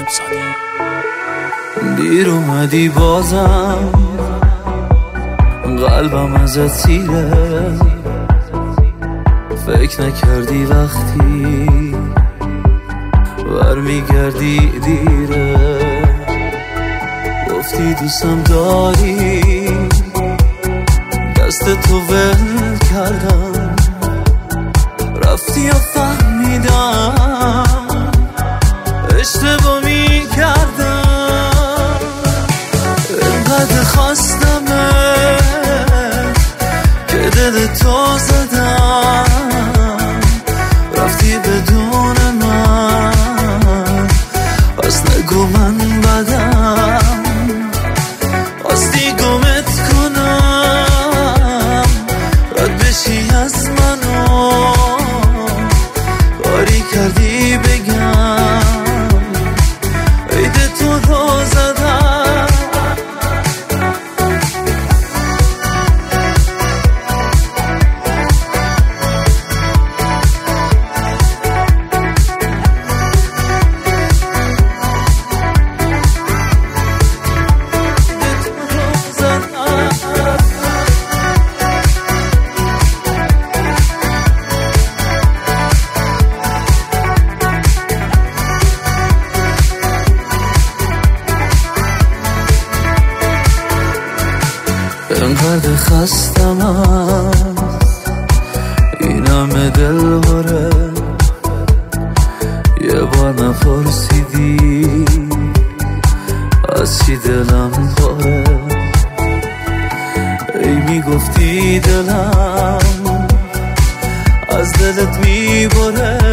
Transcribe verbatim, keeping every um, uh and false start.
امامزاده. دیر اومدی بازم قلبم ازت سیره، فکر نکردی وقتی برمیگردی دیره. گفتی دوستم داری، دست تو ول کردم، رفتی و فهمیدم اشتباه میکردم. اینقدر خواستمه که دل تو زدم، رفتی بدون من، پس نگو من بدم. خواستی گمت کنم، رد بشی از منو، کاری کردی بگم عید تو رو زدم. اینقدر خستم از این همه دل باره، یه بار نپرسیدی از چی دلم پاره. ای میگفتی دلم از دلت میبره،